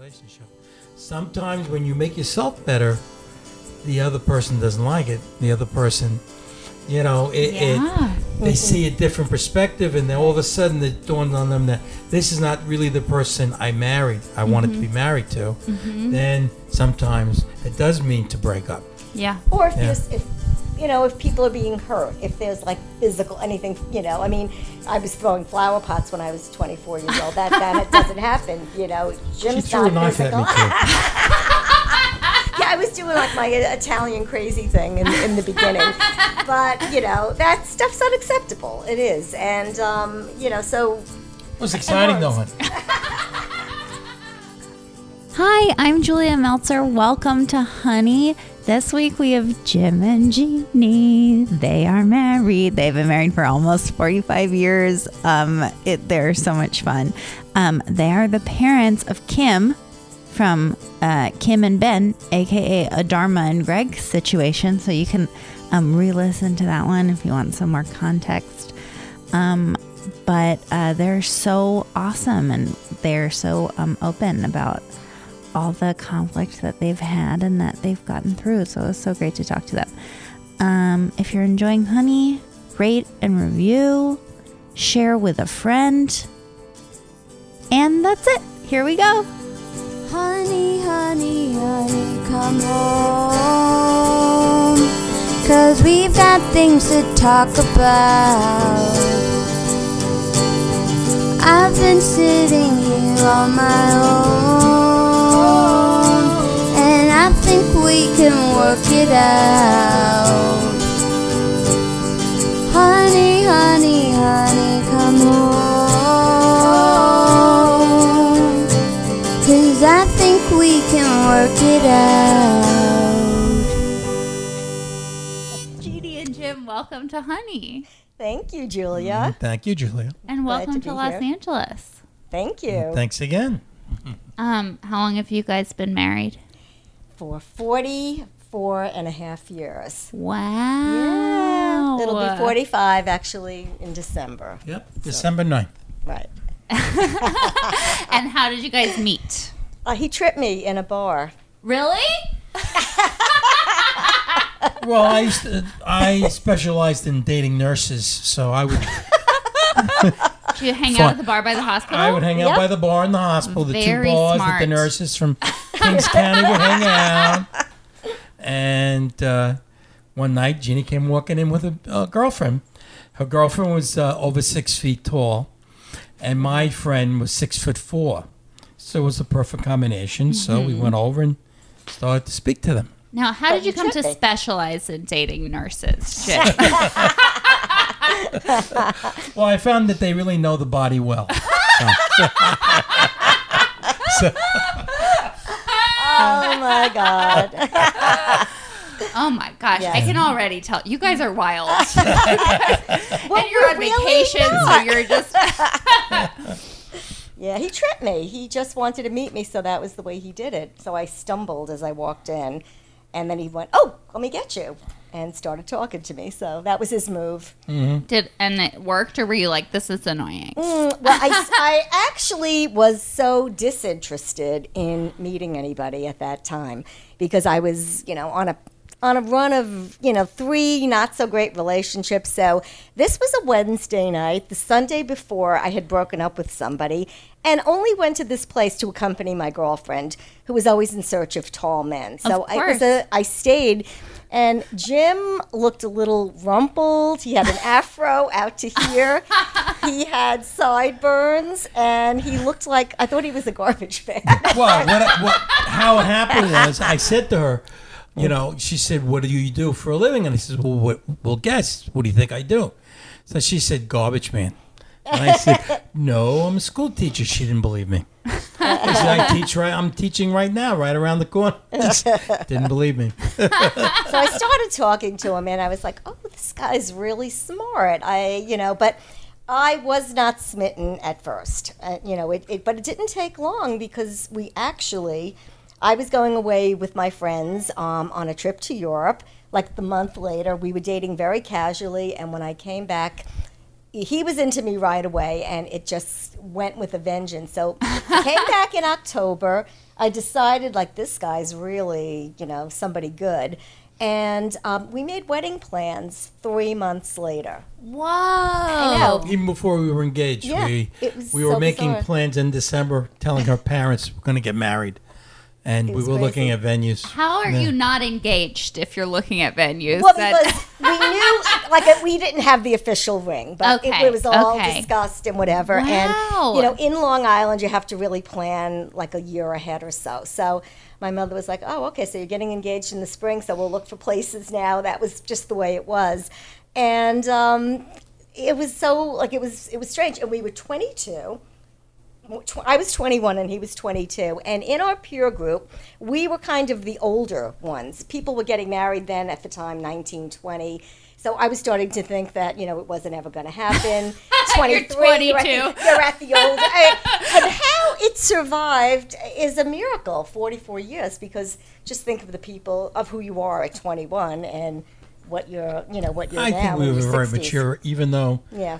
relationship. Sometimes when you make yourself better, the other person doesn't like it. The other person, they see a different perspective, and then all of a sudden it dawned on them that this is not really the person I married. I wanted to be married to. Then sometimes it does mean to break up. Yeah. Or if people are being hurt, if there's like physical anything, I mean, I was throwing flower pots when I was 24 years old. That doesn't happen, Jim's She threw a not knife physical. at me too. Yeah, I was doing like my Italian crazy thing in the beginning, but that stuff's unacceptable. It is, and so. It was exciting though, hon. Hi, I'm Julia Meltzer. Welcome to Honey. This week we have Jim and Jeannie. They are married. They've been married for almost 45 years. They're so much fun. They are the parents of Kim from Kim and Ben, aka a Dharma and Greg situation. So you can re-listen to that one if you want some more context. But they're so awesome, and they're so open about all the conflict that they've had and that they've gotten through. So it's so great to talk to them. If you're enjoying Honey, rate and review, share with a friend. And that's it. Here we go. Honey, honey, honey, come home, 'cause we've got things to talk about. I've been sitting here on my own, and I think we can work it out. Honey, honey, honey, come home, 'cause I think we can work it out. Jeannie and Jim, welcome to Honey. Thank you, Julia. Thank you, Julia. And Glad welcome to to be Los here. Angeles. Thank you. Thanks again. How long have you guys been married? For 44 and a half years. Wow. It'll be 45 actually in December. Yep, December 9th. Right. And how did you guys meet? He tripped me in a bar. Really? Well, I specialized in dating nurses, so I would Did you hang out at the bar by the hospital? I would hang out Yep. by the bar in the hospital. The Very two bars smart. that the nurses from Kings County would hang out. And one night, Jeannie came walking in with a girlfriend. Her girlfriend was over 6 feet tall, and my friend was 6'4". So it was a perfect combination. So we went over and started to speak to them. Now, how did you come to tripping. specialize in dating nurses, Jim? Well, I found that they really know the body well. Oh my God. Oh my gosh, Yes. I can already tell. You guys are wild. Well, And you're on we're really vacation, so not. you're just... Yeah, he tripped me. He just wanted to meet me, so that was the way he did it. So I stumbled as I walked in, and then he went, "Oh, let me get you," and started talking to me. So that was his move. And it worked, or were you like, this is annoying? Well, I actually was so disinterested in meeting anybody at that time because I was, on a run of, 3 not so great relationships. So this was a Wednesday night. The Sunday before, I had broken up with somebody and only went to this place to accompany my girlfriend, who was always in search of tall men. So I stayed. And Jim looked a little rumpled. He had an afro out to here. He had sideburns, and he looked like, I thought he was a garbage bag. Well, how it happened was I said to her, she said, "What do you do for a living?" And I said, "Well, guess. What do you think I do?" So she said, "Garbage man." And I said, "No, I'm a school teacher." She didn't believe me. I said, I'm teaching right now, right around the corner. Didn't believe me. So I started talking to him, and I was like, oh, this guy's really smart. But I was not smitten at first. But it didn't take long because I was going away with my friends on a trip to Europe. Like the month later, we were dating very casually, and when I came back, he was into me right away, and it just went with a vengeance. So I came back in October. I decided, like, this guy's really, somebody good. And we made wedding plans 3 months later. Whoa. I know. Even before we were engaged, Yeah, we it was were so making bizarre. plans in December, telling her parents we're going to get married. And we was were looking crazy. at venues. How are you not engaged if you're looking at venues? Well, because we knew, like, we didn't have the official ring, but Okay, it was all okay. discussed and whatever. Wow. And, in Long Island, you have to really plan, like, a year ahead or so. So my mother was like, oh, okay, so you're getting engaged in the spring, so we'll look for places now. That was just the way it was. And it was so, like, it was strange. And we were 22. I was 21 and he was 22. And in our peer group, we were kind of the older ones. People were getting married then at the time, 19, 20. So I was starting to think that, it wasn't ever going to happen. 23, You're 22. You're at the older. And how it survived is a miracle, 44 years, because just think of the people, of who you are at 21 and what you're, what you're I now think we in were your very 60s. mature, even though, Yeah.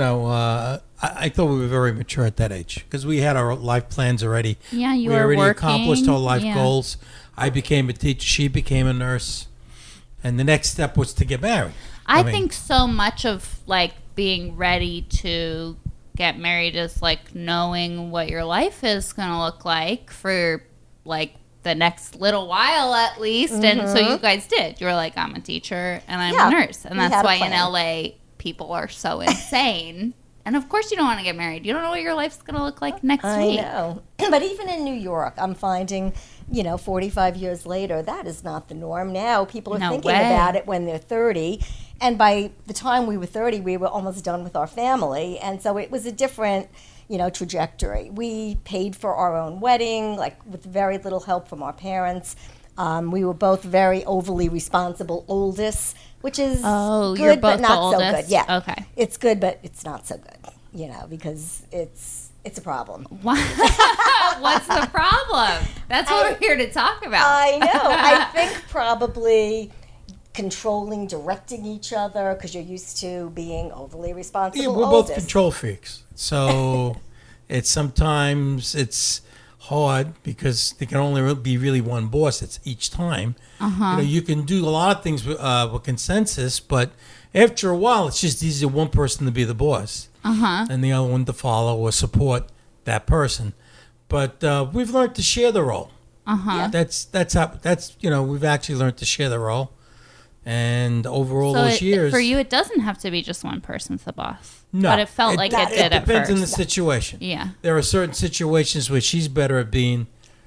I thought we were very mature at that age because we had our life plans already. Yeah, you we were already working, accomplished our life yeah. goals. I became a teacher. She became a nurse. And the next step was to get married. I mean, think so much of like being ready to get married is like knowing what your life is going to look like for like the next little while at least. And so you guys did. You were like, I'm a teacher and I'm Yeah, a nurse. And we that's had a why in plan. LA people are so insane. And of course you don't want to get married. You don't know what your life's going to look like next I week. know. But even in New York, I'm finding, 45 years later, that is not the norm. Now people are No thinking way. about it when they're 30. And by the time we were 30, we were almost done with our family. And so it was a different, trajectory. We paid for our own wedding, like with very little help from our parents. We were both very overly responsible oldest, which is Oh, good you're but both not the so oldest? good. Yeah. Okay. It's good, but it's not so good, because it's a problem. What's the problem? That's what we're here to talk about. I know. I think probably controlling, directing each other because you're used to being overly responsible. yeah, we're both oldest. control freaks. So sometimes it's hard because there can only be really one boss. It's each time. You can do a lot of things with consensus, but after a while, it's just easier one person to be the boss and the other one to follow or support that person. But we've learned to share the role. Yeah. That's we've actually learned to share the role, and over all So those years, for you, it doesn't have to be just one person's the boss. no, But it felt like it did at depends first. on the situation. Yeah. There are certain situations where she's better at being,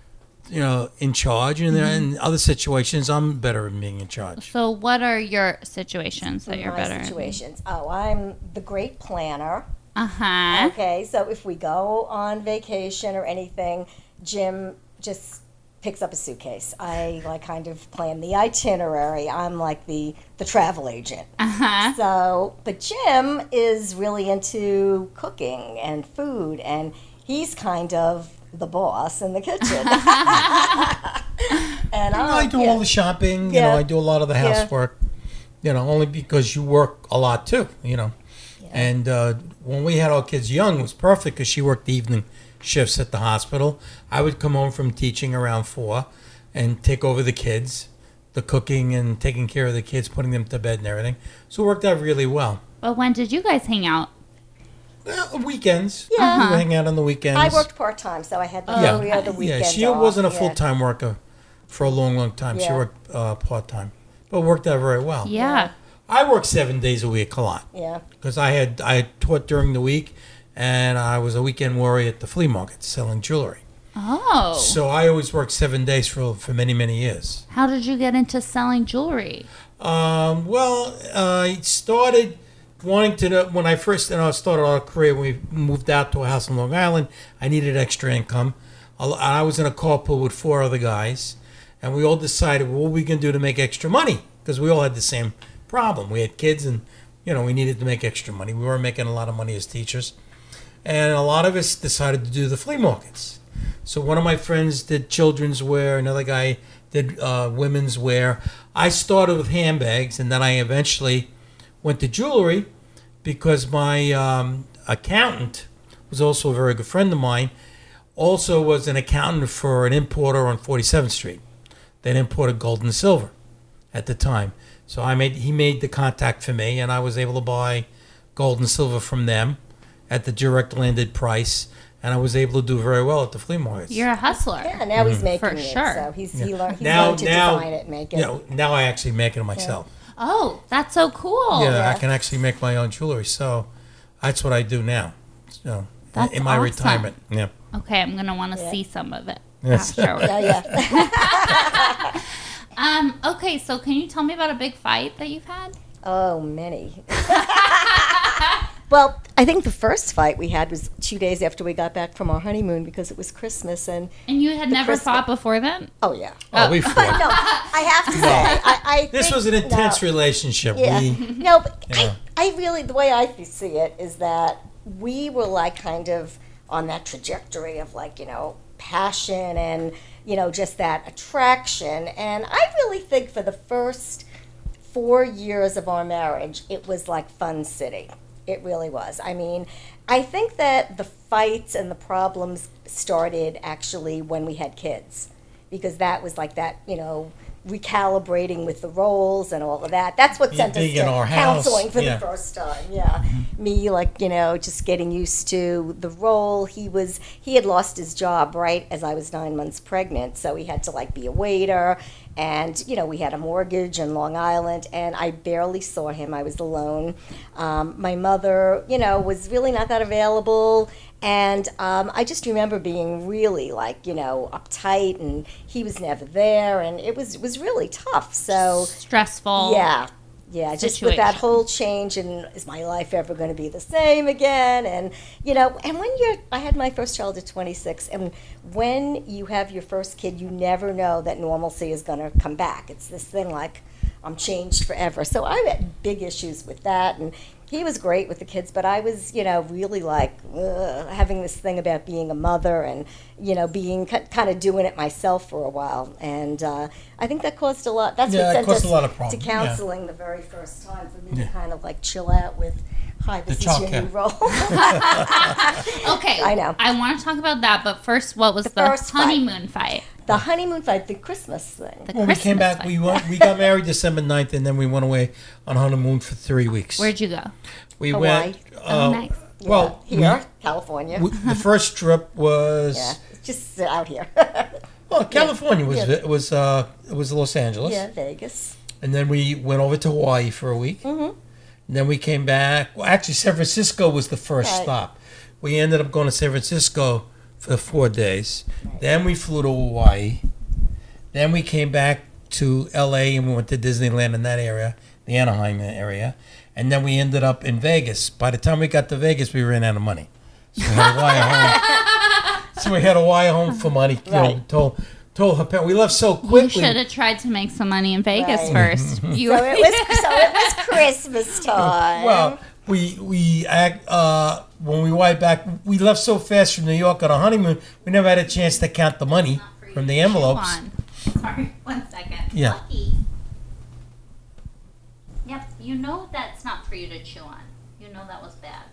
in charge, and there in other situations I'm better at being in charge. So what are your situations that you're My better situations. Oh, I'm the great planner. at? Uh-huh. Okay, so if we go on vacation or anything, Jim just picks up a suitcase. I kind of plan the itinerary. I'm like the travel agent. Uh-huh. So, but Jim is really into cooking and food, and he's kind of the boss in the kitchen. And I do all the shopping. Yeah. I do a lot of the Yeah. housework. Only because you work a lot too. And when we had our kids young, it was perfect because she worked the evening shifts at the hospital. I would come home from teaching around 4 and take over the kids, the cooking and taking care of the kids, putting them to bed and everything. So it worked out really well. But when did you guys hang out? Weekends. Yeah. We would hang out on the weekends. I worked part-time, so I had the the weekend she off. wasn't a Yeah. full-time worker for a long, long time. She Yeah. worked part-time, but worked out very well. Yeah. I worked 7 days a week a lot Yeah. because I had taught during the week, and I was a weekend warrior at the flea market selling jewelry. Oh. So I always worked 7 days for many, many years. How did you get into selling jewelry? I started wanting to know when I first started our career. When we moved out to a house in Long Island, I needed extra income. I was in a carpool with 4 other guys, and we all decided what we can do to make extra money because we all had the same problem. We had kids, and we needed to make extra money. We weren't making a lot of money as teachers, and a lot of us decided to do the flea markets. So one of my friends did children's wear, another guy did women's wear. I started with handbags, and then I eventually went to jewelry, because my accountant was also a very good friend of mine. Also was an accountant for an importer on 47th Street. They imported gold and silver at the time. So he made the contact for me, and I was able to buy gold and silver from them at the direct landed price, and I was able to do very well at the flea markets. You're a hustler. Yeah, now he's making For it. sure. So he learned Now- to now- design it and make it. You know, now I actually make it myself. Oh, that's so cool. Yeah, I can actually make my own jewelry. So that's what I do now. So That's in my awesome. retirement. Yeah. Okay, I'm gonna want to Yeah. see some of it Yes. afterwards. Yeah. Okay, so can you tell me about a big fight that you've had? Oh, many. Well, I think the first fight we had was 2 days after we got back from our honeymoon because it was Christmas and And you had never Christmas- fought before then? oh yeah. Oh, we fought. No, I have to say, I This think- was an intense no. relationship. Yeah. We, No, but Yeah. I really, the way I see it is that we were like kind of on that trajectory of like, passion and, just that attraction. And I really think for the first 4 years of our marriage, it was like Fun City. It really was. I mean, I think that the fights and the problems started actually when we had kids, because that was like that, recalibrating with the roles and all of that. That's what sent us being in to our house, counseling for yeah. the first time. Yeah, me just getting used to the role. He had lost his job right as I was 9 months pregnant, so he had to like be a waiter. And, we had a mortgage in Long Island, and I barely saw him. I was alone. My mother, was really not that available. And I just remember being really, like, uptight, and he was never there. And it was really tough. So, Stressful. yeah, just with that situation. whole change, and is my life ever going to be the same again? And and I had my first child at 26, and when you have your first kid, you never know that normalcy is going to come back. It's this thing like I'm changed forever. So I had big issues with that, and he was great with the kids, but I was, really like having this thing about being a mother and, being kind of doing it myself for a while. And I think that caused a lot. That's Yeah, what it sent caused us a lot of to problems, yeah. counseling the very first time for me Yeah. to kind of like chill out with, hi, this is your childcare. new role. Okay. I know. I want to talk about that, but first, what was the first fight. honeymoon fight? The honeymoon fight, the Christmas thing. The Well, we came Christmas back. fight. We got married December 9th, and then we went away on honeymoon for 3 weeks. Where'd you go? We Hawaii. went. Oh, nice. Well, Here, California. the first trip was. Yeah, just out here. Well, California was Yeah. it was Los Angeles, Yeah, Vegas. and then we went over to Hawaii for a week. Mm-hmm. And then we came back. Well, actually, San Francisco was the first Right. stop. We ended up going to San Francisco for 4 days. Then we flew to Hawaii. Then we came back to L.A. and we went to Disneyland in that area, the Anaheim area. And then we ended up in Vegas. By the time we got to Vegas, we ran out of money. So we had to wire home. So we had to wire home for money. Right. Told her parents. We left so You quickly. should have tried to make some money in Vegas Right. first. You So it was Christmas time. Well, when we went back, we left so fast from New York on a honeymoon. We never had a chance to count the money from the envelopes. Sorry, 1 second. Yeah. Lucky. Yep, you know that's not for you to chew on. You know that was bad.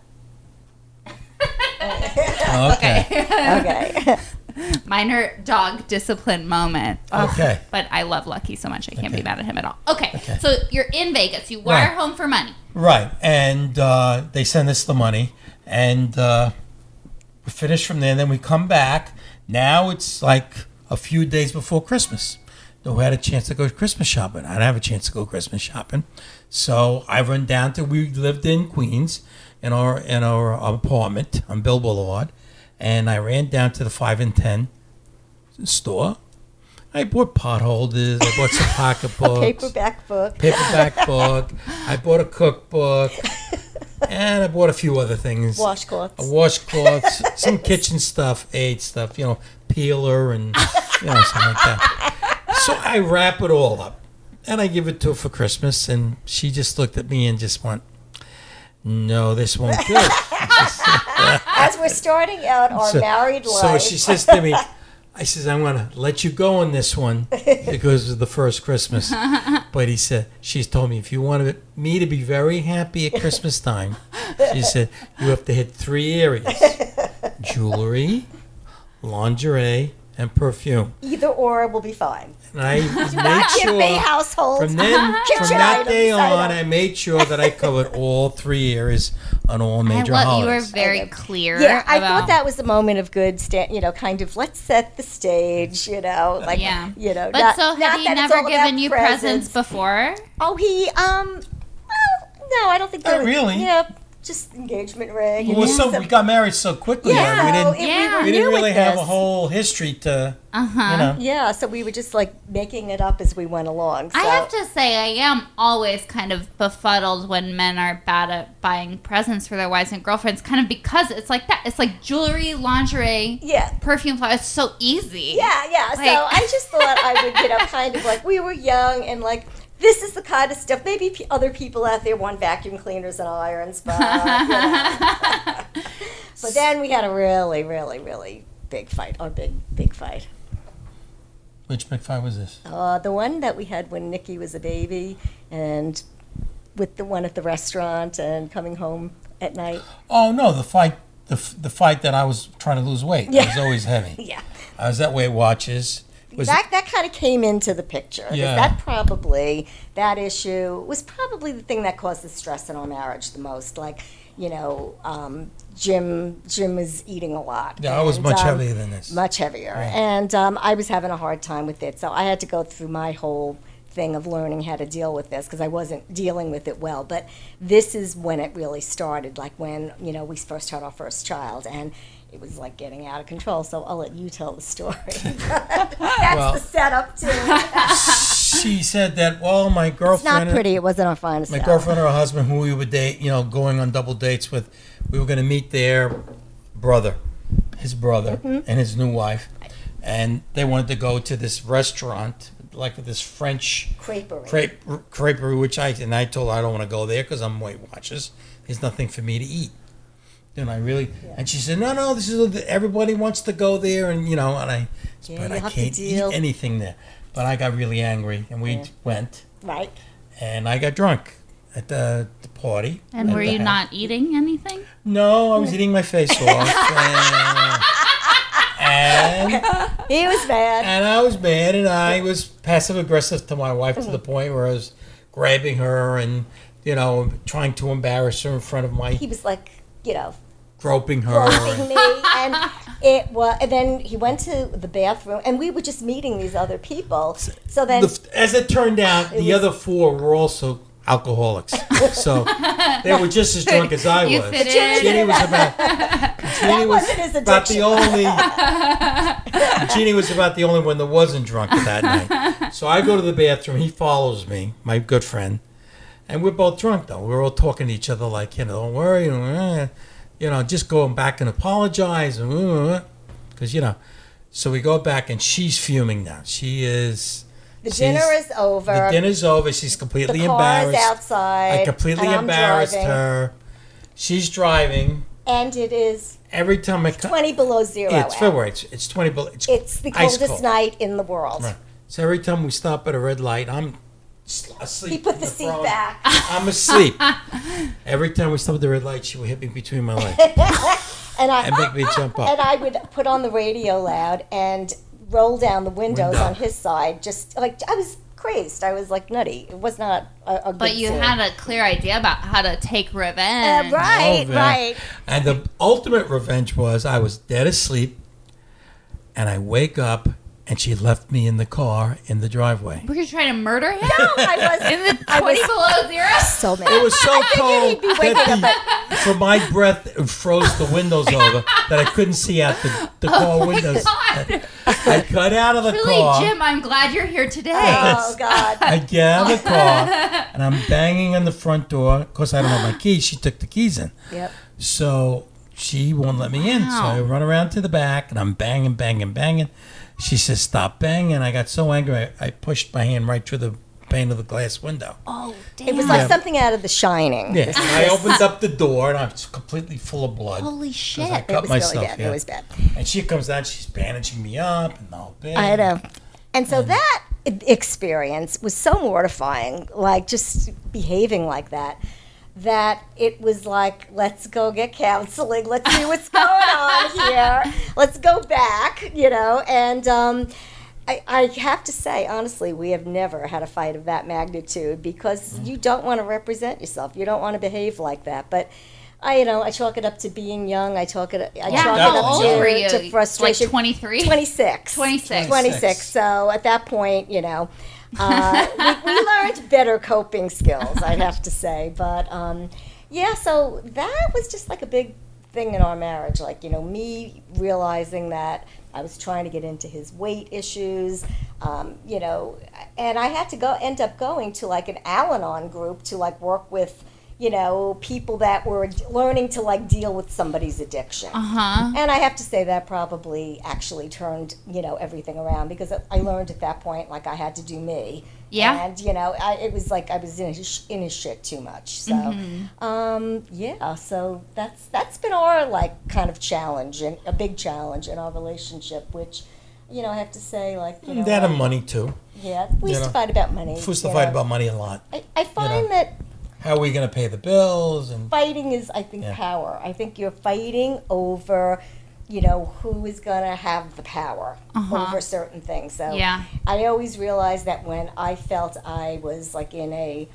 Okay. Okay. Minor dog discipline moment. Ugh, Okay. But I love Lucky so much I can't be Okay. mad at him at all. Okay. So you're in Vegas. You wire Right. home for money. Right, and they send us the money, and we finish from there. And then we come back. Now it's like a few days before Christmas. So we had a chance to go Christmas shopping. I didn't have a chance to go Christmas shopping, so I run down to. We lived in Queens in our apartment on Bill Boulevard, and I ran down to the 5 and 10 store. I bought pot holders. I bought some pocketbooks. Paperback book. Paperback book. I bought a cookbook, and I bought a few other things. Washcloths. A washcloths, some kitchen stuff, aid stuff, peeler and something like that. So I wrap it all up, and I give it to her for Christmas, and she just looked at me and just went, "No, this won't do." As we're starting out our married life. So she says to me, I says, "I'm going to let you go on this one because it's the first Christmas." But she's told me, if you wanted me to be very happy at Christmas time, She said, you have to hit 3 areas: jewelry, lingerie, and perfume. Either or will be fine. And I Not made give me sure household from kitchen that day items, on, I made sure that I covered all 3 areas on all major I love you were holidays. very clear. Yeah, I about, thought that was a moment of good, kind of let's set the stage, like, Yeah. Not, But so not had he that it's never all about given you presents before? Oh, he, well, no, I don't think Not really. Yeah, just engagement ring. Well, we got married so quickly. Yeah, we didn't. Yeah. We didn't new really with have a this. whole history to, Uh-huh. Yeah, so we were just like making it up as we went along. So. I have to say, I am always kind of befuddled when men are bad at buying presents for their wives and girlfriends, kind of because it's like that. It's like jewelry, lingerie, Yeah. perfume, flowers. It's so easy. Yeah. So Like- I just thought I would, kind of like we were young and like this is the kind of stuff. Maybe other people out there want vacuum cleaners and irons, but but then we had a really, really, really big fight. Our big fight. Which big fight was this? The one that we had when Nikki was a baby, and with the one at the restaurant and coming home at night. Oh no, the fight. The fight that I was trying to lose weight. Yeah. I was always heavy. Yeah. I was at Weight Watchers. That kind of came into the picture. 'Cause Yeah. that issue was probably the thing that caused the stress in our marriage the most. Like, Jim was eating a lot. Yeah, I was And, much heavier than this. Much heavier. Right. And I was having a hard time with it. So I had to go through my whole thing of learning how to deal with this because I wasn't dealing with it well. But this is when it really started, like when, we first had our first child. And it was like getting out of control. So I'll let you tell the story. That's Well- the setup, too. She said that, my It's girlfriend. not pretty. It wasn't our finest My hour. girlfriend or her husband, who we would date, going on double dates with, we were going to meet their brother, his brother, and his new wife. And they wanted to go to this restaurant, like this French Creperie. creperie, which I told her I don't want to go there because I'm Weight Watchers. There's nothing for me to eat. And and she said, no, this is, everybody wants to go there. And, and I said, but you I have to can't eat deal. anything there. But I got really angry and we went. Right. And I got drunk at the party. And at were the you house. not eating anything? No, I was eating my face off. And He was bad. I was mad, and I was passive aggressive to my wife to the point where I was grabbing her and, trying to embarrass her in front of my, He was like, groping her. groping me. And then he went to the bathroom, and we were just meeting these other people. So then, As it turned out, the was- other 4 were also alcoholics. So they were just as drunk as I You was. fit in. Jeannie was about. Jeannie was wasn't his about the addiction. only. Jeannie was about the only one that wasn't drunk that night. So I go to the bathroom. He follows me, my good friend, and we're both drunk though. We're all talking to each other like, don't worry, just going back and apologize, because So we go back, and she's fuming now. She is. the dinner is over. The dinner's over. She's completely the car is embarrassed. outside. I completely and I'm embarrassed driving, her. She's driving. And it is Every time I come, 20 below zero. it's out. February. It's 20 below. It's the ice coldest cold. night in the world. Right. So every time we stop at a red light, I'm asleep. He put in the seat front. back. I'm asleep. Every time we stop at the red light, she would hit me between my legs and make me jump And up. I would put on the radio loud and roll down the windows Window. on his side. Just like I was crazed. I was like nutty. It was not a good But you scene. had a clear idea about how to take revenge. right, Oh, man. right. And the ultimate revenge was I was dead asleep, and I wake up, and she left me in the car in the driveway. Were you trying to murder him? I was In the 20 below zero? so mad. It was so cold he'd be waking that from my breath it froze the windows over that I couldn't see out the car windows. God. I got out of the Truly, car. Jim, I'm glad you're here today. Oh God. I get out of the car and I'm banging on the front door. Of course, I don't have my keys. She took the keys in. Yep. So she won't let me in. So I Wow. run around to the back and I'm banging, banging, banging. She says, stop banging. I got so angry, I pushed my hand right through the pane of the glass window. Oh, damn. It was like something out of The Shining. Yeah. And I opened up the door and I was completely full of blood. Holy 'Cause shit. I It cut was myself. really bad. Yeah. It was bad. And she comes down, she's bandaging me up and the whole bit. I know. And so that experience was so mortifying, like just behaving like that. that it was like, let's go get counseling. Let's see what's going on here. Let's go back, and I have to say, honestly, we have never had a fight of that magnitude because you don't want to represent yourself. You don't want to behave like that. But I chalk it up to being young. I chalk it up How old were you? to frustration. Like 23? 26. 26. So at that point, we learned better coping skills, I'd have to say. But so that was just like a big thing in our marriage. Like, me realizing that I was trying to get into his weight issues, and I had to end up going to like an Al-Anon group to like work with, people that were learning to like deal with somebody's addiction. And I have to say that probably actually turned, everything around because I learned at that point like I had to do me. Yeah. And, it was like I was in his shit too much. So, so that's been our like kind of challenge and a big challenge in our relationship, which, I have to say like, That and money too. Yeah, we used to fight about money. We used to fight about money a lot. I find that how are we going to pay the bills? And fighting is, I think, power. I think you're fighting over, who is going to have the power over certain things. So I always realized that when I felt I was like in a,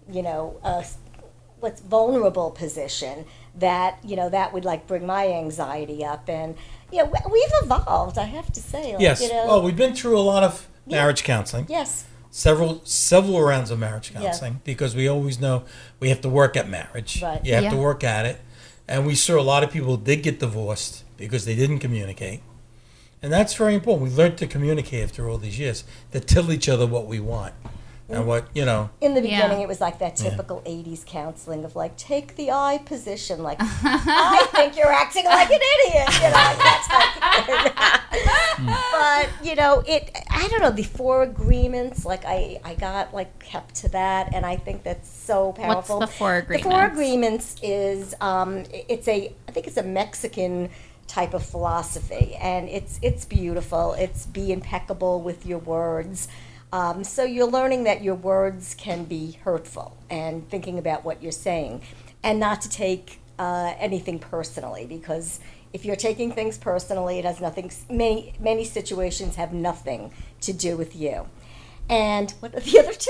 what's vulnerable position, that, that would like bring my anxiety up. And, we've evolved, I have to say. Like, yes. Well, we've been through a lot of marriage counseling. Yes. Several rounds of marriage counseling because we always know we have to work at marriage. Right. You have to work at it. And we saw a lot of people did get divorced because they didn't communicate. And that's very important. We learned to communicate after all these years, to tell each other what we want. And what, In the beginning, it was like that typical 80s counseling of like, take the I position. Like, I think you're acting like an idiot, that type of thing. But, I don't know, the 4 agreements, like I got like kept to that. And I think that's so powerful. What's the 4 agreements? The 4 agreements is, I think it's a Mexican type of philosophy. And it's beautiful. It's be impeccable with your words. So you're learning that your words can be hurtful and thinking about what you're saying and not to take anything personally, because if you're taking things personally, it has nothing, many situations have nothing to do with you. And what are the other 2?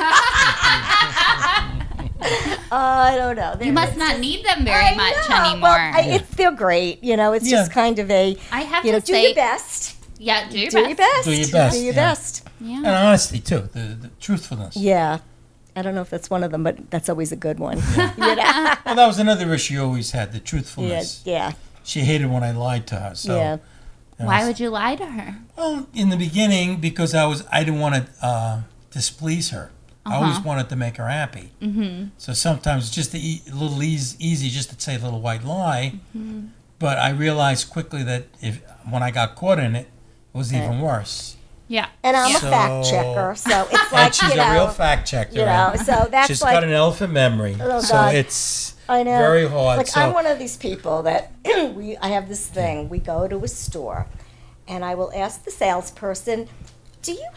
I don't know. You must not need them very much anymore. Well, they're great. It's just kind of I have to say, do your best. Yeah, do your best. Do your best. Do your best. Yeah. And honesty, too. The truthfulness. Yeah. I don't know if that's one of them, but that's always a good one. Well, that was another issue she always had, the truthfulness. Yeah. She hated when I lied to her. So, Why would you lie to her? Well, in the beginning, because I didn't want to displease her. I always wanted to make her happy. Mm-hmm. So sometimes it's just a little easy just to say a little white lie. Mm-hmm. But I realized quickly that when I got caught in it, it was even worse. Yeah. And I'm a fact checker, so it's like, and she's a real fact checker. So that's she's like, got an elephant memory. Oh, so God. it's I know. very hard. Like, I'm one of these people that I have this thing. We go to a store, and I will ask the salesperson, do you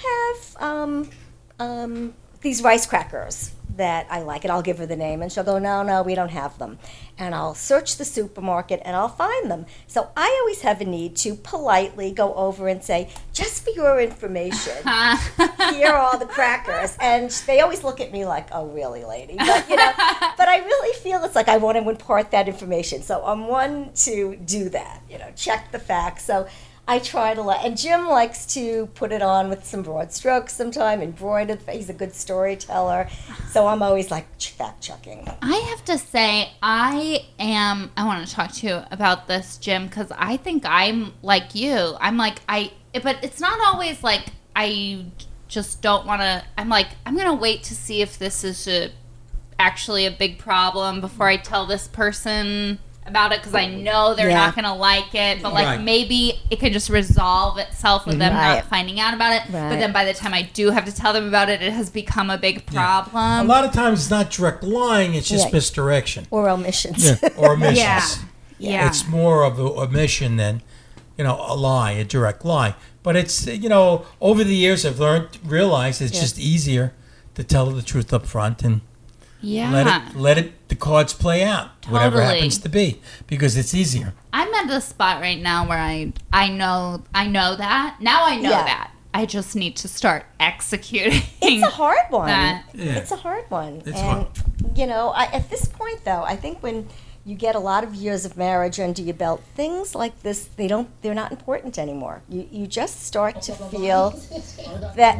have these rice crackers that I like? And I'll give her the name, and she'll go, no, we don't have them. And I'll search the supermarket, and I'll find them. So I always have a need to politely go over and say, just for your information, here are all the crackers. And they always look at me like, oh, really, lady? But, but I really feel it's like I want to impart that information. So I'm one to do that, check the facts. So I try to and Jim likes to put it on with some broad strokes sometime, embroidered. He's a good storyteller. So I'm always like fact checking. I have to say, I want to talk to you about this, Jim, because I think I'm like you. I'm like, but it's not always like I just don't want to, I'm like, I'm going to wait to see if this is actually a big problem before I tell this person about it, because I know they're not going to like it, but like maybe it could just resolve itself with them not finding out about it. Right. But then by the time I do have to tell them about it, it has become a big problem. A lot of times it's not direct lying, it's just misdirection. Or omissions. Or omissions. Yeah. It's more of an omission than, a lie, a direct lie. But it's, over the years I've realized it's just easier to tell the truth up front and Yeah. Let it the cards play out, whatever Totally. happens to be, because it's easier. I'm at a spot right now where I know that. Now I know Yeah. that. I just need to start executing. It's a hard one. that. Yeah. It's a hard one. It's and, hard. at this point, though, I think when you get a lot of years of marriage under your belt, things like this, they're not important anymore. You just start to feel that.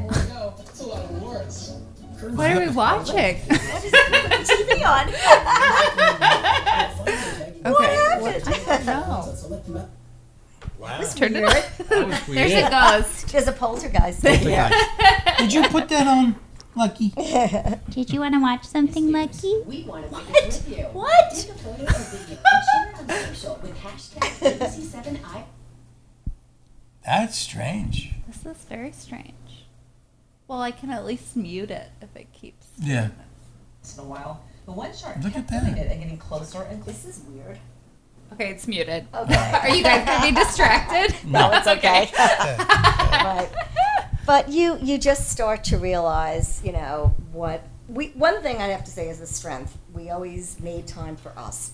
What are we watching? TV on. Okay. happened? No. Wow. Turn it on. That was There's a ghost. There's a poltergeist in here. Did you put that on, Lucky? Did you want to watch something, Lucky? We want to make it with you. What? Take a photo or video and share it on social with hashtag ABC7I. That's strange. This is very strange. Well, I can at least mute it if it keeps. Yeah. Once in a while, the one shark Look kept at that. doing it and getting closer and closer. This is weird. Okay, it's muted. Okay. Are you guys gonna be distracted? No, it's okay. Right. But you just start to realize, one thing I have to say is the strength. We always made time for us.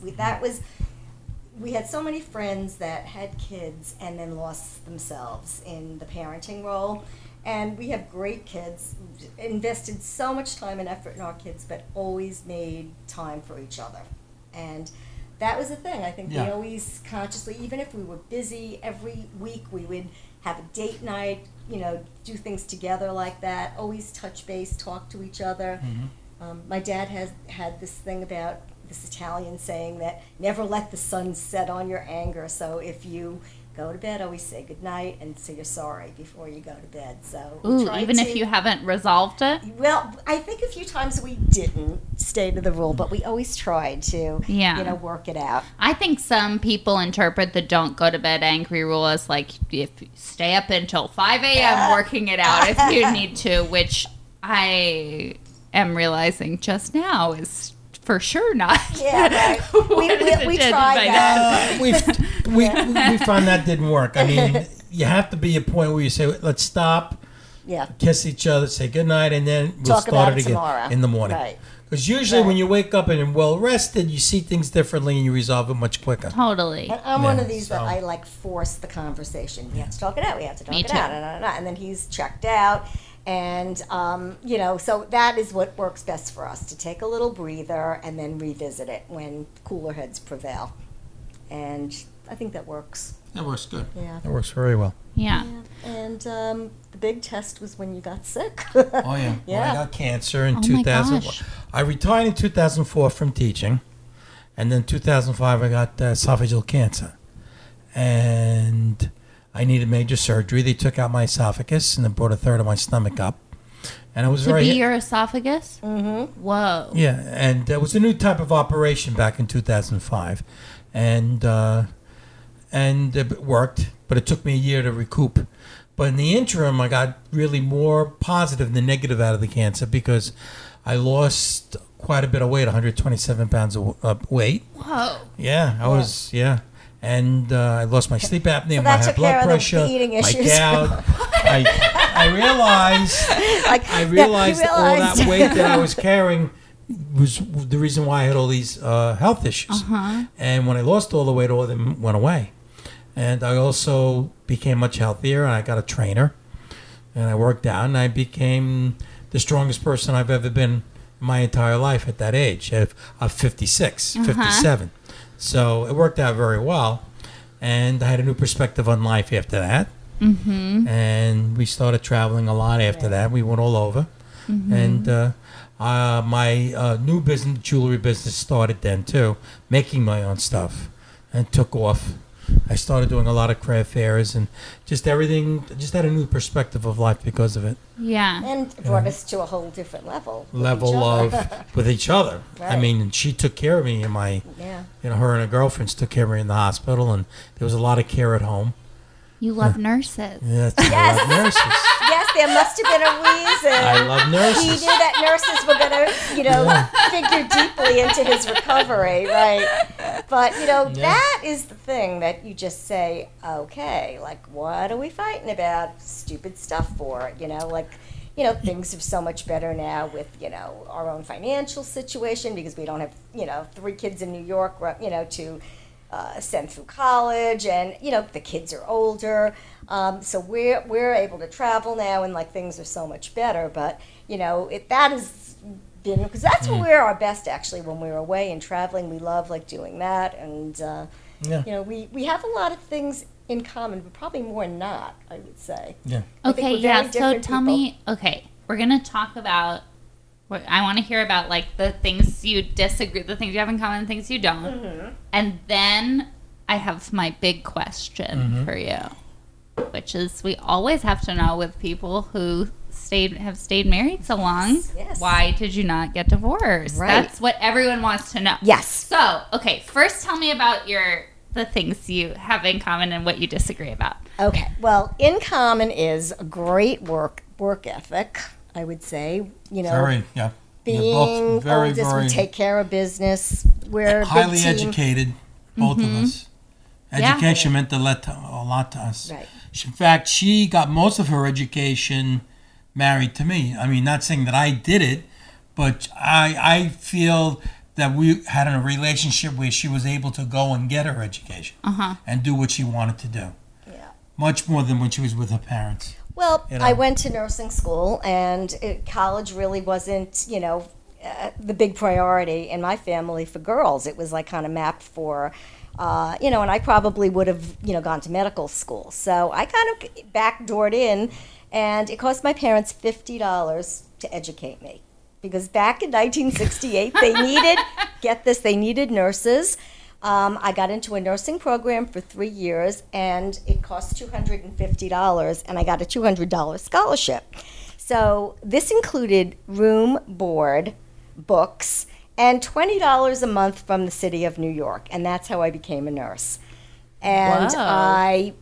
We had so many friends that had kids and then lost themselves in the parenting role. And we have great kids, invested so much time and effort in our kids, but always made time for each other. And that was the thing. I think we Yeah. always consciously, even if we were busy, every week we would have a date night, do things together like that, always touch base, talk to each other. My dad had this thing about this Italian saying that never let the sun set on your anger. So if you go to bed, always say goodnight and say you're sorry before you go to bed. So we Ooh, tried even if to- you haven't resolved it. Well, I think a few times we didn't stay to the rule, but we always tried to, Yeah. work it out. I think some people interpret the don't go to bed angry rule as like if you stay up until 5 a.m. working it out if you need to, which I am realizing just now is for sure not. Yeah, right. what We is intended tried by that. We found that didn't work. I mean, you have to be a point where you say, let's stop, Yeah. kiss each other, say goodnight, and then we'll Talk start about it it again tomorrow. in the morning. Right. Because usually Right. when you wake up and you're well rested, you see things differently and you resolve it much quicker. Totally. And I'm one Yeah, of these that so- I force the conversation. We have to talk it out. We have to talk Me it too. out. And then he's checked out. And, so that is what works best for us, to take a little breather and then revisit it when cooler heads prevail. And I think that works. That works good. Yeah. That works very well. Yeah. And the big test was when you got sick. Oh, yeah. Well, Yeah. I got cancer in Oh, my 2000. gosh. I retired in 2004 from teaching. And then 2005, I got esophageal cancer. And I needed major surgery. They took out my esophagus and then brought a third of my stomach up. And I was To very... be your esophagus? Mm-hmm. Whoa. Yeah, and it was a new type of operation back in 2005. And it worked, but it took me a year to recoup. But in the interim, I got really more positive than negative out of the cancer because I lost quite a bit of weight, 127 pounds of weight. Whoa. Yeah, I was, And I lost my sleep apnea, So my that high took care blood of the pressure, eating my issues. gout. I realized I realized all that realized. weight that I was carrying was the reason why I had all these health issues. And when I lost all the weight, all of them went away. And I also became much healthier, and I got a trainer, and I worked out, and I became the strongest person I've ever been in my entire life at that age, of 56, 57. So it worked out very well, and I had a new perspective on life after that. And we started traveling a lot after that. We went all over. And my new business, jewelry business, started then too, making my own stuff, and took off. I started doing a lot of craft fairs and just everything. Just had a new perspective of life because of it. Yeah. And it brought us to a whole different level. with each Level other. of with each other. I Right. mean, and she took care of me, and my, Yeah. her and her girlfriends took care of me in the hospital, and there was a lot of care at home. You love nurses. Yes, I love nurses. Yes, there must have been a reason. I love He nurses. knew that nurses were going to, figure deeply into his recovery, right? But, that is the thing that you just say, okay, what are we fighting about? Stupid stuff for, you know, things are so much better now with, you know, our own financial situation because we don't have, you know, 3 kids in New York, you know, to send through college, and you know the kids are older, so we're able to travel now, and like things are so much better. But you know that has been because that's when we're our best actually when we're away and traveling. We love like doing that, and you know we have a lot of things in common, but probably more not. I would say. Yeah. I think Okay, we're very yeah. So different tell people. me. Okay, we're gonna talk about. I want to hear about like the things you disagree, the things you have in common, the things you don't, and then I have my big question for you, which is we always have to know with people who have stayed married so long, Yes. why did you not get divorced? Right. That's what everyone wants to know. Yes. So okay, first tell me about the things you have in common and what you disagree about. Okay. Well, in common is a great work ethic. I would say, you know, Very, yeah. being You're both very, oldest, very we take care of business. We're a highly big team. educated, both of us. Yeah. Education meant a lot to us. Right. In fact, she got most of her education married to me. I mean, not saying that I did it, but I feel that we had a relationship where she was able to go and get her education and do what she wanted to do. Yeah. Much more than when she was with her parents. Well, You know. I went to nursing school, and college really wasn't, you know, the big priority in my family for girls. It was like kind of mapped for, you know, and I probably would have, you know, gone to medical school. So I kind of backdoored in, and it cost my parents $50 to educate me. Because back in 1968, they needed, get this, they needed nurses. I got into a nursing program for 3 years, and it cost $250, and I got a $200 scholarship. So this included room, board, books, and $20 a month from the city of New York, and that's how I became a nurse. And Wow.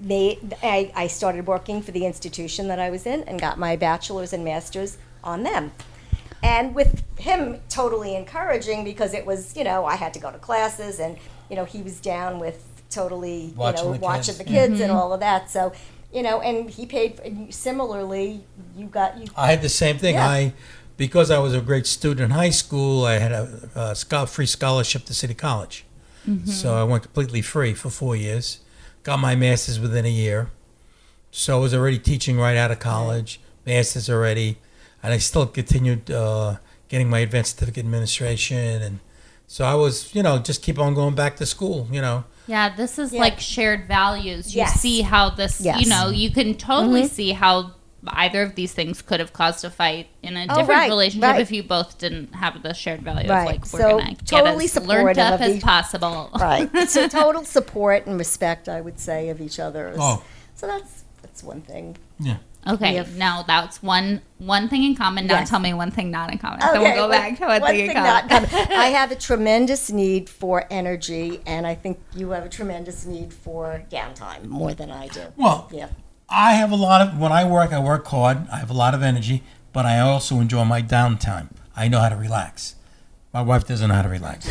I started working for the institution that I was in and got my bachelor's and master's on them. And with him totally encouraging, because it was, you know, I had to go to classes, and, you know, he was down with totally, Watching the watching kids. the kids and all of that. So, you know, and he paid, similarly, you. I had the same thing. Yeah. Because I was a great student in high school, I had a free scholarship to City College. So I went completely free for 4 years. Got my master's within a year. So I was already teaching right out of college, master's already. And I still continued getting my advanced certificate in administration. And so I was, you know, just keep on going back to school, you know. Yeah, this is Yeah. like shared values. You Yes. see how this, Yes. you know, you can totally see how either of these things could have caused a fight in a different right, relationship right. if you both didn't have the shared value Right. of like, we're So, going to get totally as learned supportive up of as each- possible. Right. So total support and respect, I would say, of each other. Oh. So that's one thing. Yeah. Okay, have- now that's one thing in common. Now Yes. tell me one thing not in common. Then we'll go one- back to one thing in not common. common. I have a tremendous need for energy, and I think you have a tremendous need for downtime more than I do. Well, Yeah. I have a lot of, when I work hard. I have a lot of energy, but I also enjoy my downtime. I know how to relax. My wife doesn't know how to relax.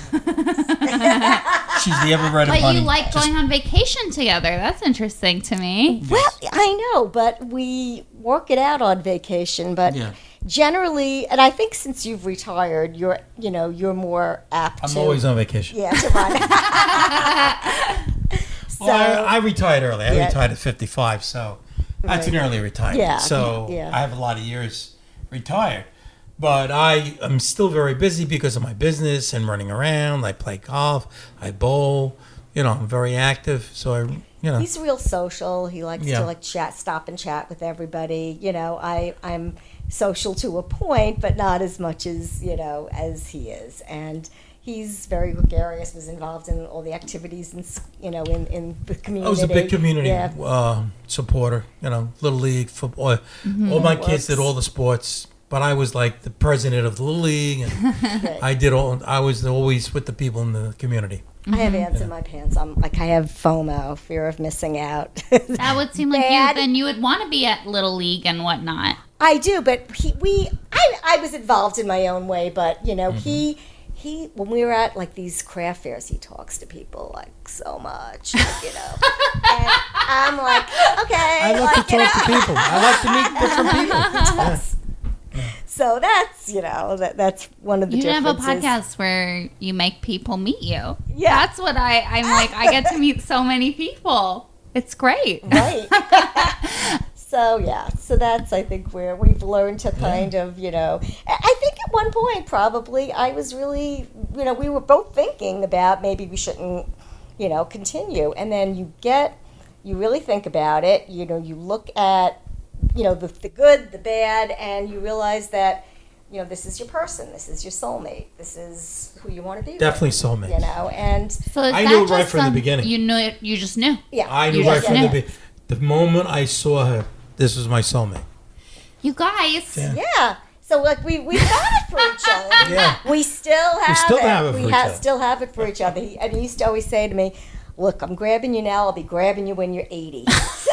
She's the ever-ready But bunny. you like Just- going on vacation together. That's interesting to me. Well, I know, but we work it out on vacation. But Yeah. generally, and I think since you've retired, you're more apt I'm to. always on vacation. Yeah, to run. So, Well, I retired early. I Yeah. retired at 55, so that's an early retirement. Yeah, So yeah. I have a lot of years retired. But I am still very busy because of my business and running around. I play golf. I bowl. You know, I'm very active. So he's real social. He likes Yeah. to like stop and chat with everybody. You know, I'm social to a point, but not as much as as he is. And he's very gregarious. Was involved in all the activities in the community. I was a big community Yeah. supporter. You know, Little League, football. All my kids did all the sports. But I was like the president of the Little League, and I was always with the people in the community. I have ants in my pants. I have FOMO, fear of missing out. That would seem like Bad. then you would want to be at Little League and whatnot. I do, but I was involved in my own way, but he when we were at like these craft fairs, he talks to people like so much, and I'm like, okay. I like to talk to people. I like to meet different people. He does. So that's, that's one of the You should have a differences. podcast where you make people meet you. Yeah. That's what I'm like. I get to meet so many people. It's great. Right. So that's, I think, where we've learned to kind of, I think at one point probably I was really, we were both thinking about maybe we shouldn't, continue. And then you really think about it, you look at, the good, the bad, and you realize that, this is your person, this is your soulmate, this is who you want to be Definitely with, soulmates. and So is I that knew it right just from the beginning. You knew it. You just knew. yeah. I knew You right just from knew. the moment I saw her, this was my soulmate. You guys. Yeah. Yeah. So like we got it for each other. Yeah. We still have still it. have it for each other. Still have it for each other. And he used to always say to me, "Look, I'm grabbing you now. I'll be grabbing you when you're 80."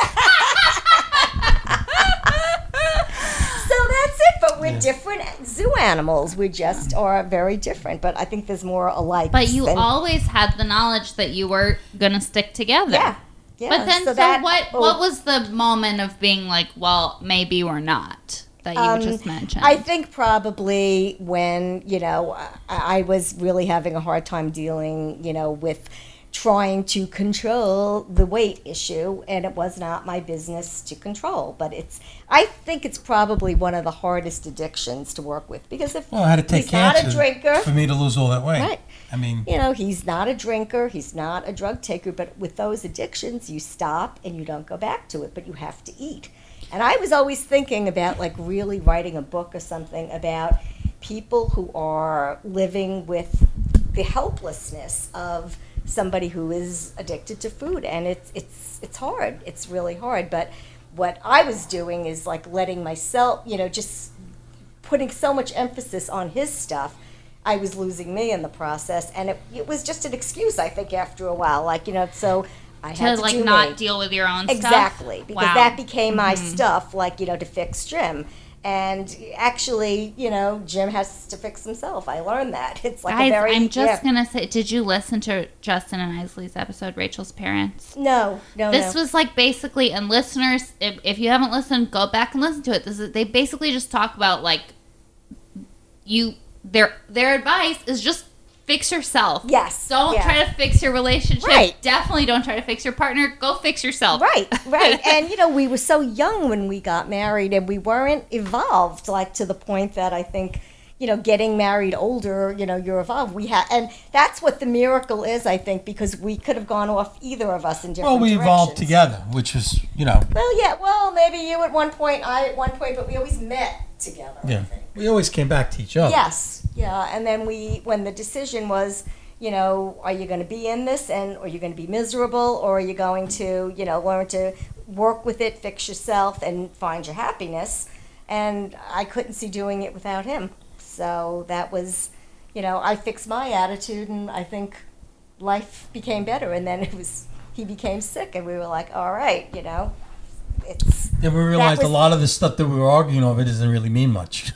So that's it. But we're different zoo animals. We just are very different. But I think there's more alike. But you than- always had the knowledge that you were gonna stick together. Yeah. Yeah. But then, so that- what was the moment of being like, well, maybe we're not, that you just mentioned? I think probably when, I was really having a hard time dealing, with trying to control the weight issue, and it was not my business to control. But I think it's probably one of the hardest addictions to work with, because if Well, I had to take he's not cancer a drinker, for me to lose all that weight. Right. I mean, he's not a drinker, he's not a drug taker, but with those addictions, you stop and you don't go back to it, but you have to eat. And I was always thinking about like really writing a book or something about people who are living with the helplessness of somebody who is addicted to food, and it's hard. It's really hard. But what I was doing is like letting myself, just putting so much emphasis on his stuff. I was losing me in the process, and it was just an excuse, I think, after a while. Like, so I had to like do not me. deal with your own stuff. Exactly, because Wow. that became my stuff, like, to fix Jim. And actually, Jim has to fix himself. I learned that. It's like Guys, a very... I'm just gonna say, did you listen to Justin and Isley's episode, Rachel's Parents? No. This was like basically, and listeners, if you haven't listened, go back and listen to it. They basically just talk about like their advice is just fix yourself. Yes. Don't Yeah. try to fix your relationship. Right. Definitely don't try to fix your partner. Go fix yourself. Right. And, we were so young when we got married, and we weren't evolved, like, to the point that I think, getting married older, you're evolved. And that's what the miracle is, I think, because we could have gone off, either of us, in different well, we directions. evolved together, which is, Well, maybe you at one point, I at one point, but we always met together, I yeah. think. We always came back to each other. Yes, yeah, and then when the decision was, are you going to be in this, and are you going to be miserable, or are you going to, learn to work with it, fix yourself, and find your happiness? And I couldn't see doing it without him. So that was, I fixed my attitude, and I think life became better. And then he became sick, and we were like, all right, it's... Then we realized was- a lot of the stuff that we were arguing over doesn't really mean much.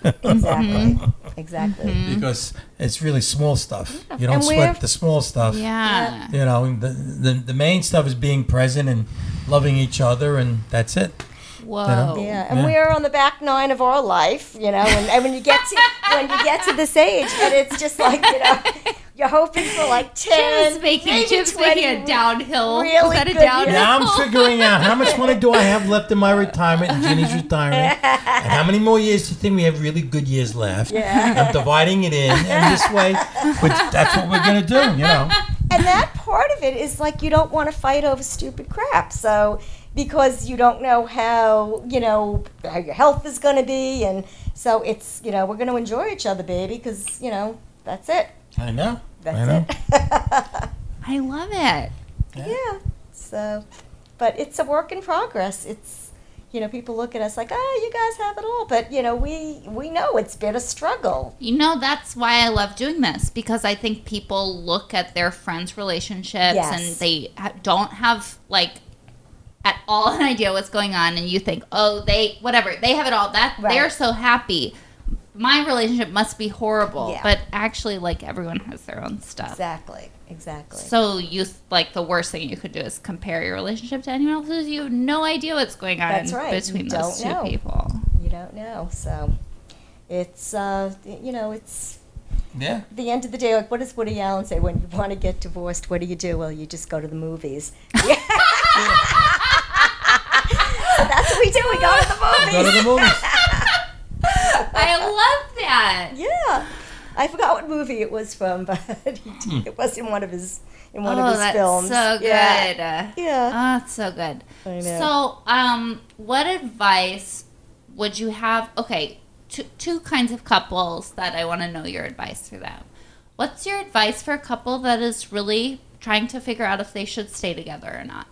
Exactly. Because it's really small stuff. You don't And sweat the small stuff. Yeah. The main stuff is being present and loving each other, and that's it. Whoa. Yeah, and Yeah. we're on the back nine of our life, and when you get to this age, and it's just like, you're hoping for like 10, Jim's making maybe 20 a downhill. really Was that a good downhill? Now I'm figuring out how much money do I have left in my retirement and Ginny's retirement, and how many more years do you think we have really good years left? Yeah. I'm dividing it in this way, but that's what we're gonna do, And that part of it is like you don't want to fight over stupid crap. So because you don't know how how your health is going to be, and so it's we're going to enjoy each other, baby, because that's it. I know. That's I know. it. I love it. Yeah. So, but it's a work in progress. It's people look at us like, oh, you guys have it all, but we know it's been a struggle. That's why I love doing this, because I think people look at their friends' relationships Yes. and they don't have like at all an idea what's going on, and you think, oh, they have it all. That Right. they're so happy. My relationship must be horrible, Yeah. but actually, like, everyone has their own stuff. Exactly. So the worst thing you could do is compare your relationship to anyone else's. You have no idea what's going on That's right. between You those don't know. two people. You don't know. So, it's it's Yeah. at the end of the day, like, what does Woody Allen say? When you want to get divorced, what do? Well, you just go to the movies. So that's what we do. We go to the movies. Go to the movies. I love that. Yeah. I forgot what movie it was from, but it was in one of his That's films. so good. Yeah. Oh, it's so good. I know. So, what advice would you have? Okay, two kinds of couples that I want to know your advice for them. What's your advice for a couple that is really trying to figure out if they should stay together or not?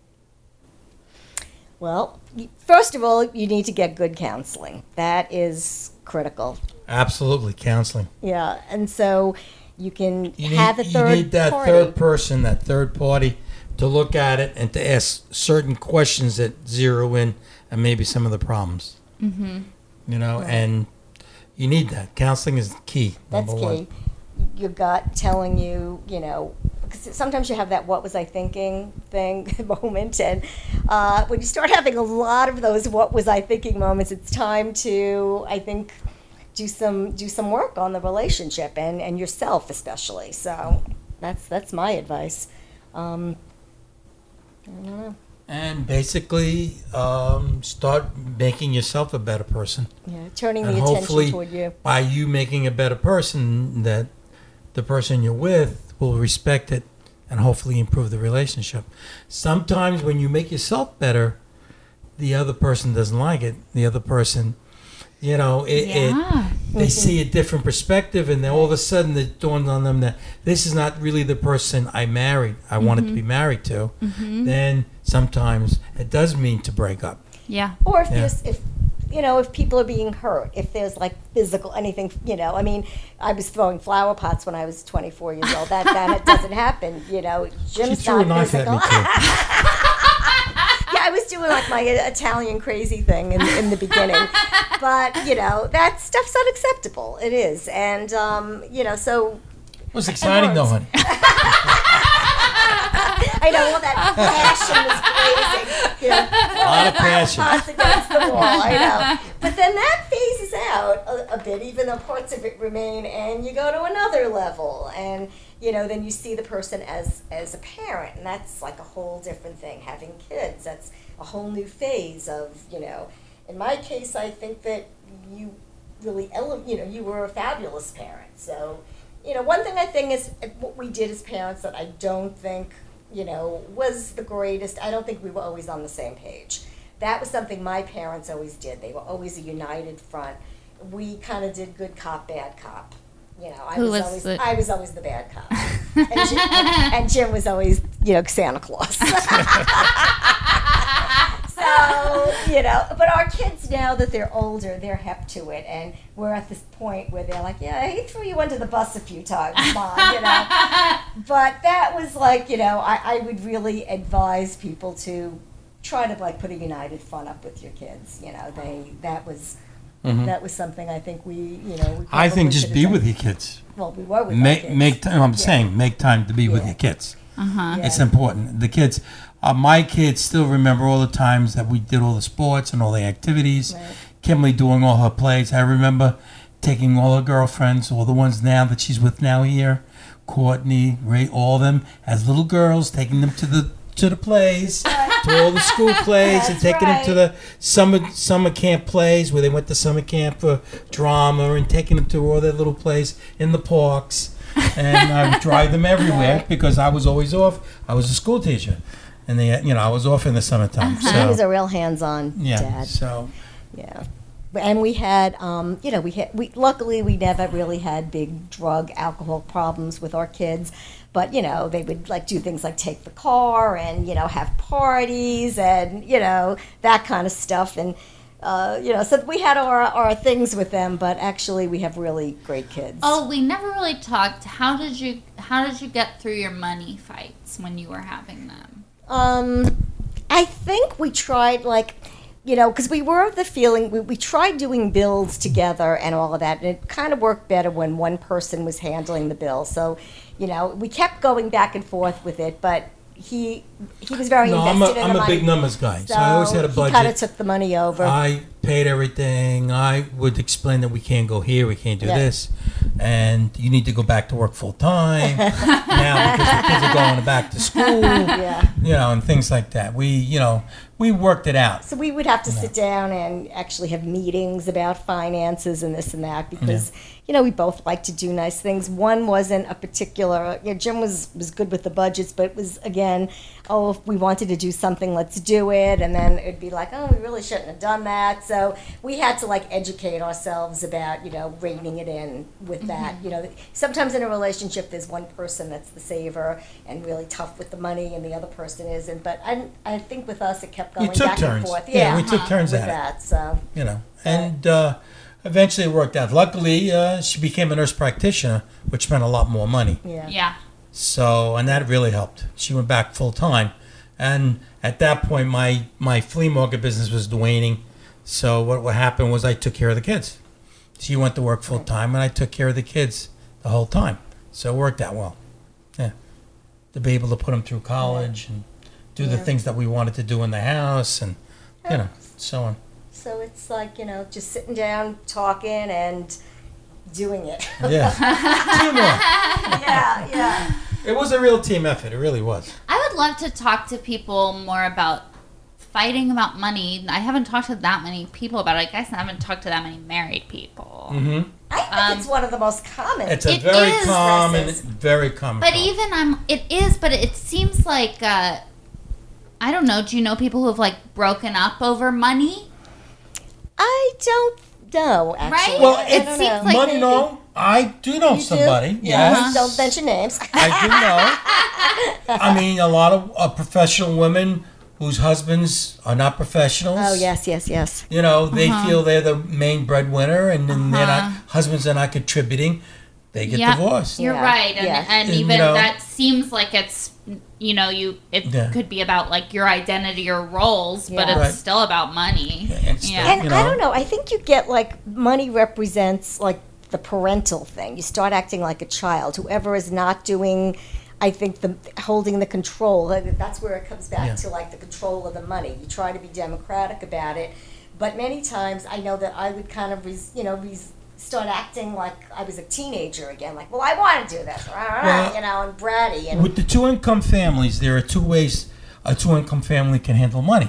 Well, first of all, you need to get good counseling. That is critical. Absolutely, counseling. Yeah, and so you can You have a third need that party. third person, that third party, to look at it and to ask certain questions that zero in and maybe some of the problems. Mm-hmm. You know, and you need that. Counseling is key. That's number key. one. Your gut telling you, because sometimes you have that "what was I thinking" thing moment, and when you start having a lot of those "what was I thinking" moments, it's time to, I think, do some work on the relationship and yourself especially. So that's my advice. I don't know. And basically, start making yourself a better person. Yeah, turning And the hopefully, attention toward you. by you making a better person, that the person you're with will respect it and hopefully improve the relationship. Sometimes when you make yourself better, the other person doesn't like it. The other person, they see a different perspective, and then all of a sudden it dawns on them that this is not really the person I married. I wanted to be married to. Mm-hmm. Then sometimes it does mean to break up. Yeah. Or if Yeah. there's if people are being hurt, if there's like physical anything, I mean, I was throwing flower pots when I was 24 years old. That doesn't happen, She Jim's threw a not knife at physical. me too. Yeah, I was doing like my Italian crazy thing in the beginning, but that stuff's unacceptable. It is, and so It was exciting though, honey. I know all that passion was blazing. A lot of passion. Pots against the wall. I know, but then that phases out a bit, even though parts of it remain, and you go to another level, and then you see the person as a parent, and that's like a whole different thing. Having kids, that's a whole new phase of In my case, I think that you really you were a fabulous parent. So, one thing I think is what we did as parents that I don't think was the greatest. I don't think we were always on the same page. That was something my parents always did. They were always a united front. We kind of did good cop, bad cop. I was always the bad cop, and Jim was always Santa Claus. So but our kids, now that they're older, they're hep to it, and we're at this point where they're like, yeah, he threw you under the bus a few times, Mom, But that was like, I would really advise people to try to put a united front up with your kids. That was something I think we I think probably just should be have with done. your kids. Well, we were with our kids. Make time. I'm saying make time to be with Yeah. your kids. Uh-huh. Yeah. It's important. The kids, my kids still remember all the times that we did all the sports and all the activities. Right. Kimberly doing all her plays. I remember taking all her girlfriends, all the ones now that she's with now here, Courtney, Ray, all of them as little girls, taking them to the plays, to all the school plays, and That's taking them to right. the summer camp plays where they went to summer camp for drama, and taking them to all their little plays in the parks. And I would drive them everywhere because I was always off. I was a school teacher, and I was off in the summertime. He So was a real hands-on yeah, dad. so Yeah. And we had, luckily we never really had big drug, alcohol problems with our kids. But, they would do things like take the car and, have parties and, that kind of stuff. And, so we had our things with them, but actually we have really great kids. Oh, we never really talked. How did you get through your money fights when you were having them? I think we tried because we were of the feeling, we tried doing bills together and all of that, and it kind of worked better when one person was handling the bill. So, we kept going back and forth with it, but he was very No, invested in I'm the a money. big numbers guy, so I always had a He kind of budget. took the money over. I paid everything. I would explain that we can't go here, we can't do Yeah. this, and you need to go back to work full time now because the kids are going back to school. Yeah. You know, and things like that. We worked it out. So we would have to sit down and actually have meetings about finances and this and that because, we both like to do nice things. One wasn't a particular, Jim was good with the budgets, but it was, again, if we wanted to do something, let's do it. And then it'd be like, we really shouldn't have done that. So we had to educate ourselves about, reining it in with that. Sometimes in a relationship, there's one person that's the saver and really tough with the money and the other person isn't. But I think with us, it kept going You took back turns. and forth. Yeah, we took turns with at it. that. So And eventually it worked out. Luckily, she became a nurse practitioner, which meant a lot more money. Yeah. So, and that really helped. She went back full time. And at that point, my flea market business was waning. So what happened was I took care of the kids. She went to work full time, and I took care of the kids the whole time. So it worked out well. Yeah. To be able to put them through college and do the things that we wanted to do in the house and, so on. So it's just sitting down, talking, and doing it. Yeah. Teamwork. yeah. It was a real team effort. It really was. I would love to talk to people more about fighting about money. I haven't talked to that many people about it. I guess I haven't talked to that many married people. Mm-hmm. I think it's one of the most common. It's a It very is. common, Versus- very common. But problem. it is, but it seems like, I don't know, do you know people who have broken up over money? I don't know, actually. Right? Well, I it don't seems know. like money, no. I do know You do? somebody. Yes. Yes. Don't mention names. I do know. I mean, a lot of professional women whose husbands are not professionals. Oh, yes. They feel they're the main breadwinner, and then they're not. Husbands are not contributing. They get divorced. You're Yeah. right. And, Yeah. and And, even that seems like it's, it Yeah. could be about your identity or roles, but Yeah. it's Right. still about money. And stuff, Yeah. And I don't know. I think you get money represents the parental thing. You start acting like a child. Whoever is not doing, I think, the holding the control. That's where it comes back to the control of the money. You try to be democratic about it, but many times I know that I would kind of start acting like I was a teenager again. Well, I want to do this, and bratty. And With the two-income families, there are two ways a two-income family can handle money.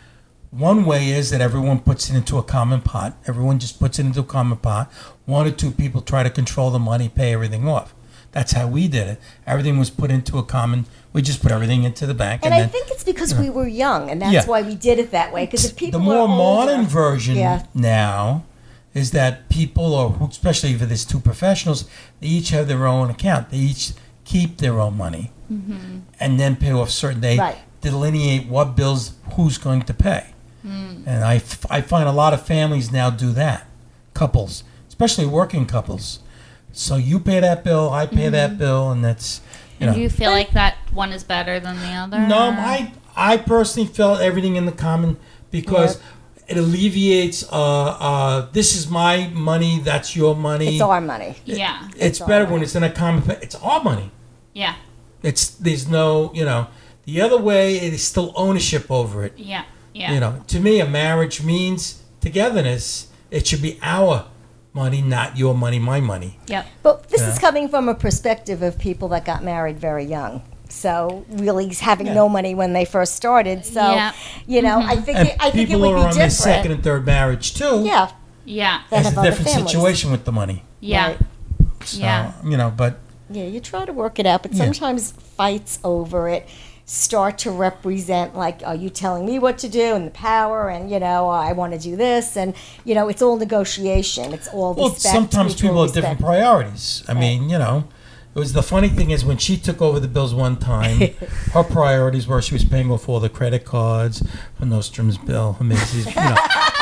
One way is that everyone puts it into a common pot. Everyone just puts it into a common pot. One or two people try to control the money, pay everything off. That's how we did it. Everything was put into a common. We just put everything into the bank. And then, I think it's because we were young, and that's Yeah. why we did it that way. Because if people the more are older, modern version Yeah. now is that people, or especially if there's two professionals, they each have their own account. They each keep their own money, and then pay off certain. They Right. delineate what bills who's going to pay. And I find a lot of families now do that. Couples, especially working couples. So you pay that bill, I pay that bill, and that's And do you feel like that one is better than the other? No, I personally felt everything in the common because it alleviates. This is my money. That's your money. it's our money. Yeah. It's our better money. when it's in a common. It's our money. Yeah. There's no the other way. It is still ownership over it. Yeah. Yeah. To me, a marriage means togetherness. It should be our money, not your money, my money. Yep. But this is coming from a perspective of people that got married very young. So really having no money when they first started. So Yeah. I think And I think it people would are be on their different. second and third marriage too. Yeah, Yeah. that It's have a other different families. situation with the money. Yeah. Right. So, Yeah. but Yeah, you try to work it out, but Yeah. sometimes fights over it start to represent are you telling me what to do and the power and I want to do this and it's all negotiation. It's all well, respect. sometimes mutual people have different respect. priorities. I mean, it was the funny thing is when she took over the bills one time, her priorities were she was paying off all the credit cards, her Nostram's bill, her Macy's, And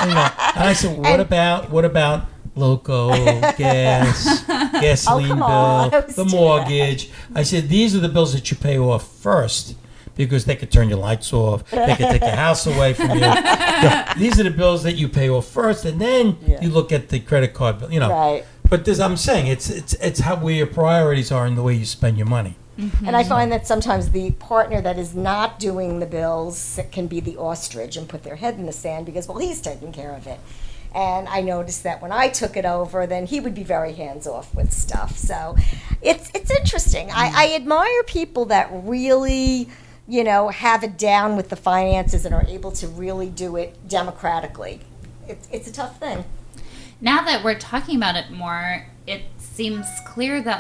I said, what about loco, gas, gasoline come on. I bill, was the doing mortgage? I said, these are the bills that you pay off first. Because they could turn your lights off, they could take your house away from you. These are the bills that you pay off first, and then you look at the credit card bill. Right. But I'm saying it's how where your priorities are and the way you spend your money. And I find that sometimes the partner that is not doing the bills can be the ostrich and put their head in the sand because, well, he's taking care of it. And I noticed that when I took it over, then he would be very hands-off with stuff. So it's interesting. I admire people that really, have it down with the finances and are able to really do it democratically. It's a tough thing. Now that we're talking about it more, it seems clear that,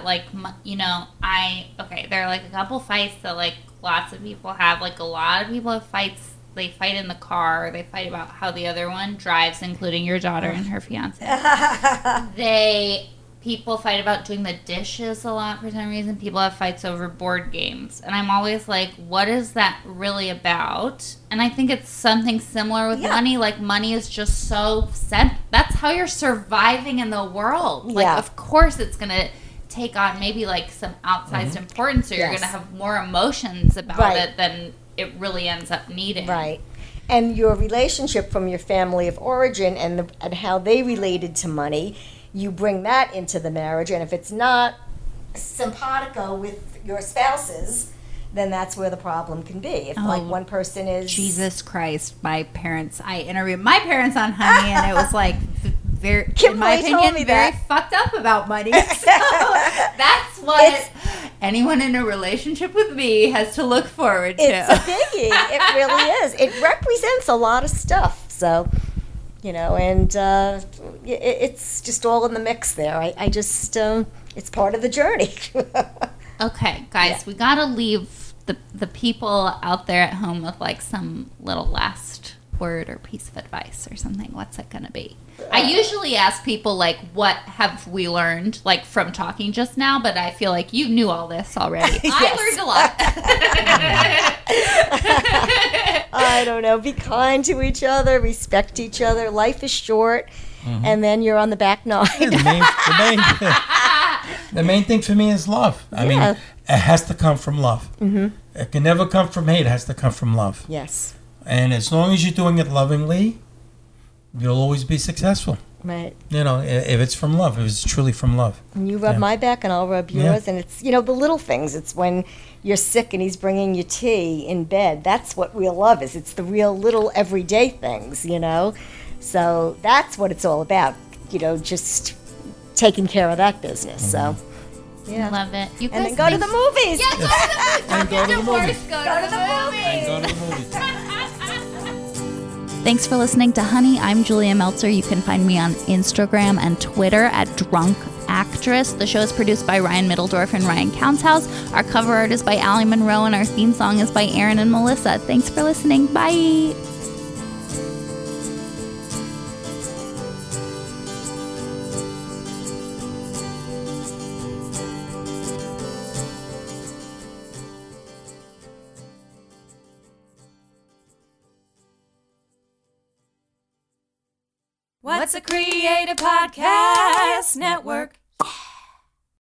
there are, a couple fights that, lots of people have. A lot of people have fights. They fight in the car. They fight about how the other one drives, including your daughter and her fiance. People fight about doing the dishes a lot for some reason. People have fights over board games. And I'm always like, what is that really about? And I think it's something similar with money. Money is just so set. That's how you're surviving in the world. Of course it's going to take on maybe, some outsized importance, or you're going to have more emotions about it than it really ends up needing. Right. And your relationship from your family of origin and how they related to money, you bring that into the marriage, and if it's not simpatico with your spouses, then that's where the problem can be. If one person is Jesus Christ, my parents. I interviewed my parents on Honey, and it was very, in my opinion, very fucked up about money. So that's what anyone in a relationship with me has to look forward to. It's a biggie. It really is. It represents a lot of stuff. So. And it's just all in the mix there. I just, it's part of the journey. Okay, guys, we got to leave the people out there at home with some little last word or piece of advice or something. What's it going to be? I usually ask people, what have we learned, from talking just now, but I feel like you knew all this already. I learned a lot. I don't know. Be kind to each other. Respect each other. Life is short. And then you're on the back nine. The main thing for me is love. I mean, it has to come from love. It can never come from hate. It has to come from love. Yes. And as long as you're doing it lovingly, you'll always be successful. Right. If it's from love, if it's truly from love. And you rub my back and I'll rub yours. And it's, the little things. It's when you're sick and he's bringing you tea in bed. That's what real love is. It's the real little everyday things, So that's what it's all about, just taking care of that business. So, yeah. Love it. You and guys then go to the movies. Yeah, Go to the movies. Go to the movies. Thanks for listening to Honey. I'm Julia Meltzer. You can find me on Instagram and Twitter at Drunk Actress. The show is produced by Ryan Middledorf and Ryan Countshouse. Our cover art is by Allie Monroe, and our theme song is by Aaron and Melissa. Thanks for listening. Bye. What's a Creative Podcast Network?